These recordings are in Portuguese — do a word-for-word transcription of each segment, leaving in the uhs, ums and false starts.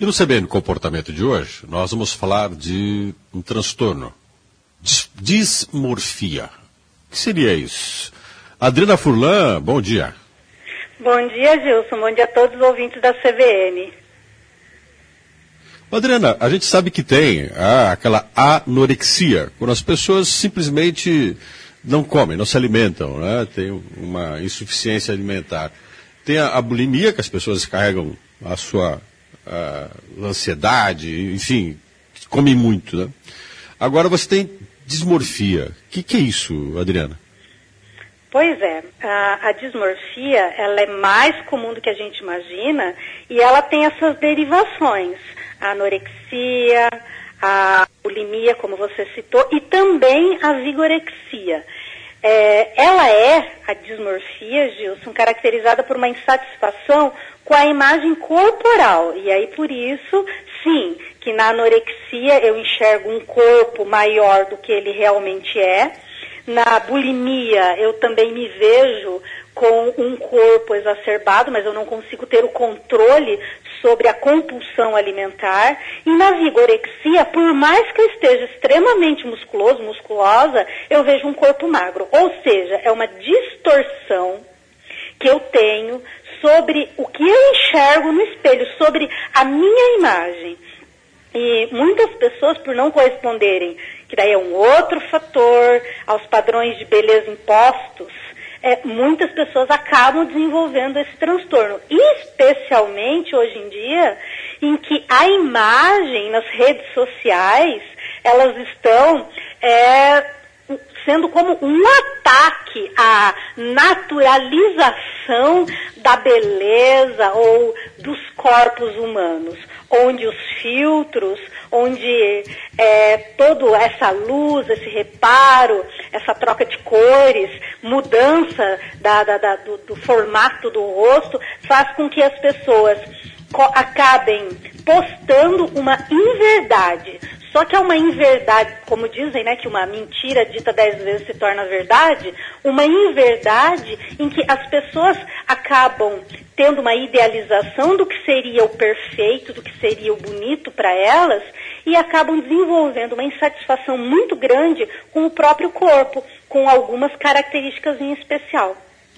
E no C B N Comportamento de hoje, nós vamos falar de um transtorno, dis- dismorfia. O que seria isso? Adriana Furlan, bom dia. Bom dia, Gilson. Bom dia a todos os ouvintes da C B N. Adriana, a gente sabe que tem ah, aquela anorexia, quando as pessoas simplesmente não comem, não se alimentam, né? Tem uma insuficiência alimentar. Tem a, a bulimia, que as pessoas carregam a sua a, ansiedade, enfim, comem muito, né? Agora você tem dismorfia. O que, que é isso, Adriana? Pois é, a, a dismorfia, ela é mais comum do que a gente imagina e ela tem essas derivações. A anorexia, a bulimia, como você citou, e também a vigorexia. É, ela é, a dismorfia, Gilson, caracterizada por uma insatisfação com a imagem corporal. E aí, por isso, sim, que na anorexia eu enxergo um corpo maior do que ele realmente é. Na bulimia, eu também me vejo com um corpo exacerbado, mas eu não consigo ter o controle sobre a compulsão alimentar. E na vigorexia, por mais que eu esteja extremamente musculoso, musculosa, eu vejo um corpo magro. Ou seja, é uma distorção que eu tenho sobre o que eu enxergo no espelho, sobre a minha imagem. E muitas pessoas, por não corresponderem, que daí é um outro fator, aos padrões de beleza impostos, é, muitas pessoas acabam desenvolvendo esse transtorno. Especialmente hoje em dia, em que a imagem nas redes sociais, elas estão é, sendo como um ataque à naturalização da beleza ou dos corpos humanos, onde os filtros, onde é, toda essa luz, esse reparo, essa troca de cores, mudança da, da, da, do, do formato do rosto, faz com que as pessoas co- acabem postando uma inverdade. Só que é uma inverdade, como dizem, né, que uma mentira dita dez vezes se torna verdade, uma inverdade em que as pessoas acabam tendo uma idealização do que seria o perfeito, do que seria o bonito para elas, e acabam desenvolvendo uma insatisfação muito grande com o próprio corpo, com algumas características em especial.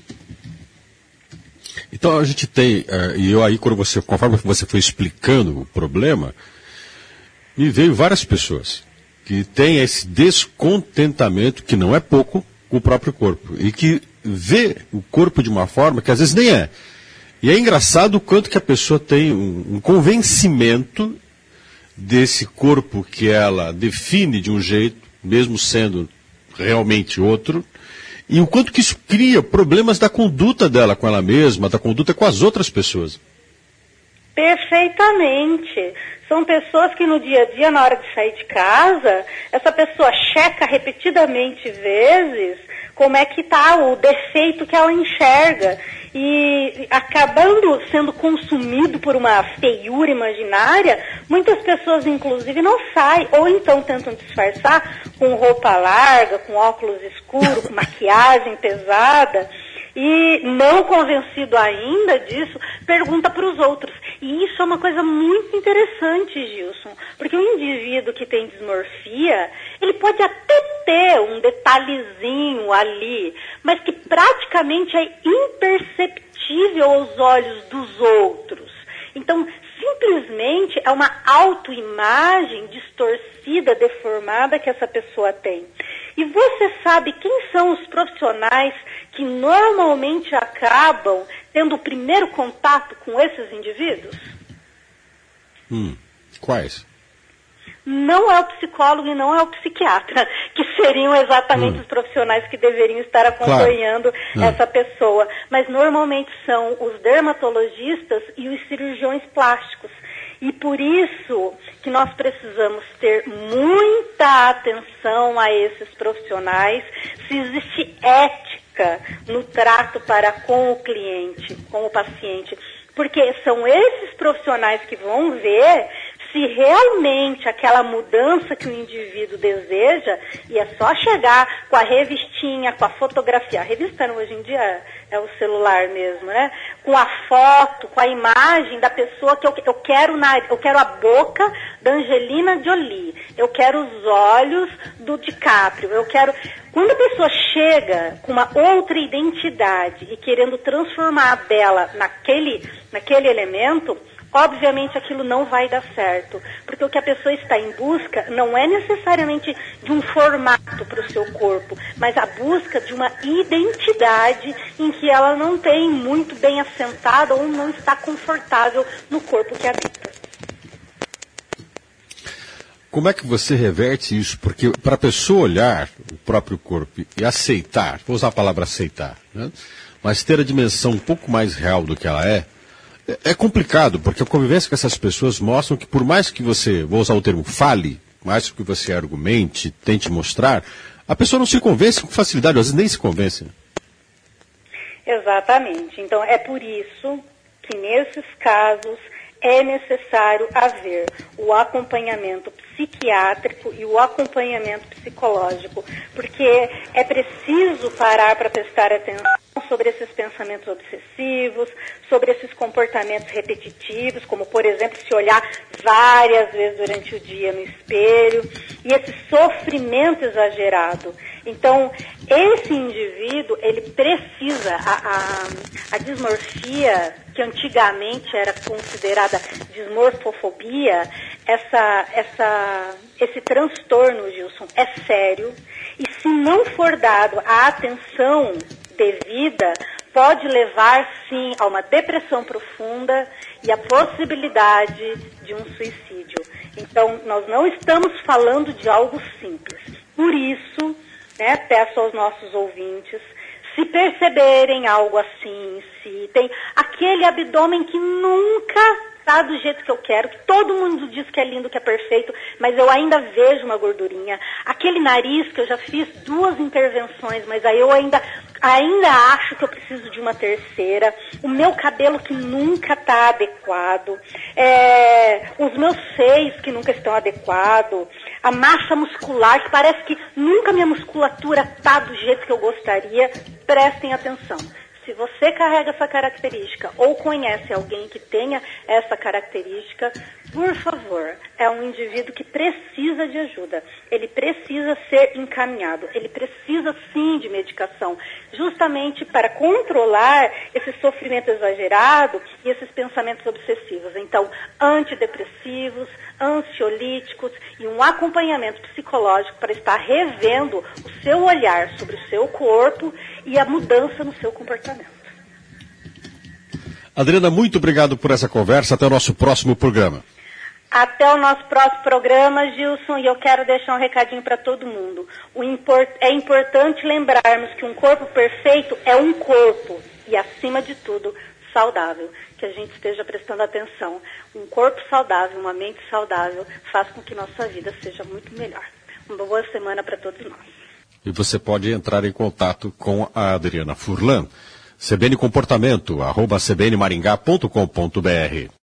Então a gente tem, uh, e eu aí, quando você, conforme você foi explicando o problema, me veio várias pessoas que têm esse descontentamento, que não é pouco, com o próprio corpo. E que vê o corpo de uma forma que às vezes nem é. E é engraçado o quanto que a pessoa tem um, um convencimento desse corpo que ela define de um jeito, mesmo sendo realmente outro, e o quanto que isso cria problemas da conduta dela com ela mesma, da conduta com as outras pessoas. Perfeitamente. São pessoas que no dia a dia, na hora de sair de casa, essa pessoa checa repetidamente vezes como é que está o defeito que ela enxerga. E acabando sendo consumido por uma feiura imaginária, muitas pessoas inclusive não saem, ou então tentam disfarçar com roupa larga, com óculos escuros, com maquiagem pesada. E não convencido ainda disso, pergunta para os outros. E isso é uma coisa muito interessante, Gilson, porque o indivíduo que tem dismorfia, ele pode até ter um detalhezinho ali, mas que praticamente é imperceptível aos olhos dos outros. Então, simplesmente é uma autoimagem distorcida, deformada que essa pessoa tem. E você sabe quem são os profissionais que normalmente acabam tendo o primeiro contato com esses indivíduos? Hum, quais? Não é o psicólogo e não é o psiquiatra, que seriam exatamente hum. os profissionais que deveriam estar acompanhando claro. essa hum. pessoa. Mas normalmente são os dermatologistas e os cirurgiões plásticos. E por isso que nós precisamos ter muita atenção a esses profissionais, se existe ética no trato para com o cliente, com o paciente. Porque são esses profissionais que vão ver se realmente aquela mudança que o indivíduo deseja, e é só chegar com a revistinha, com a fotografia, a revista hoje em dia é, é o celular mesmo, né? Com a foto, com a imagem da pessoa que eu, eu quero na, eu quero a boca da Angelina Jolie, eu quero os olhos do DiCaprio, eu quero... Quando a pessoa chega com uma outra identidade e querendo transformar a dela naquele, naquele elemento, obviamente aquilo não vai dar certo, porque o que a pessoa está em busca não é necessariamente de um formato para o seu corpo, mas a busca de uma identidade em que ela não tem muito bem assentada ou não está confortável no corpo que habita. Como é que você reverte isso? Porque para a pessoa olhar o próprio corpo e aceitar, vou usar a palavra aceitar, né? Mas ter a dimensão um pouco mais real do que ela é, é complicado, porque a convivência com essas pessoas mostram que por mais que você, vou usar o termo fale, mais que você argumente, tente mostrar, a pessoa não se convence com facilidade, às vezes nem se convence. Né? Exatamente. Então é por isso que nesses casos é necessário haver o acompanhamento psiquiátrico e o acompanhamento psicológico, porque é preciso parar para prestar atenção sobre esses pensamentos obsessivos, sobre esses comportamentos repetitivos, como, por exemplo, se olhar várias vezes durante o dia no espelho, e esse sofrimento exagerado. Então, esse indivíduo, ele precisa, a, a, a dismorfia, que antigamente era considerada dismorfofobia, essa, essa, esse transtorno, Gilson, é sério, e se não for dado a atenção devida, pode levar, sim, a uma depressão profunda e a possibilidade de um suicídio. Então, nós não estamos falando de algo simples. Por isso, né, peço aos nossos ouvintes, se perceberem algo assim, se tem aquele abdômen que nunca está do jeito que eu quero, que todo mundo diz que é lindo, que é perfeito, mas eu ainda vejo uma gordurinha, aquele nariz que eu já fiz duas intervenções, mas aí eu ainda, ainda acho que eu preciso de uma terceira, o meu cabelo que nunca está adequado, é, os meus seios que nunca estão adequados, a massa muscular, que parece que nunca minha musculatura está do jeito que eu gostaria, prestem atenção. Se você carrega essa característica ou conhece alguém que tenha essa característica, por favor, é um indivíduo que precisa de ajuda. Ele precisa ser encaminhado. Ele precisa, sim, de medicação, justamente para controlar esse sofrimento exagerado e esses pensamentos obsessivos. Então, antidepressivos, ansiolíticos e um acompanhamento psicológico para estar revendo o seu olhar sobre o seu corpo e a mudança no seu comportamento. Adriana, muito obrigado por essa conversa. Até o nosso próximo programa. Até o nosso próximo programa, Gilson, e eu quero deixar um recadinho para todo mundo. O import... É importante lembrarmos que um corpo perfeito é um corpo e, acima de tudo, saudável. Que a gente esteja prestando atenção. Um corpo saudável, uma mente saudável, faz com que nossa vida seja muito melhor. Uma boa semana para todos nós. E você pode entrar em contato com a Adriana Furlan. C B N Comportamento, arroba c b n maringá ponto com ponto b r.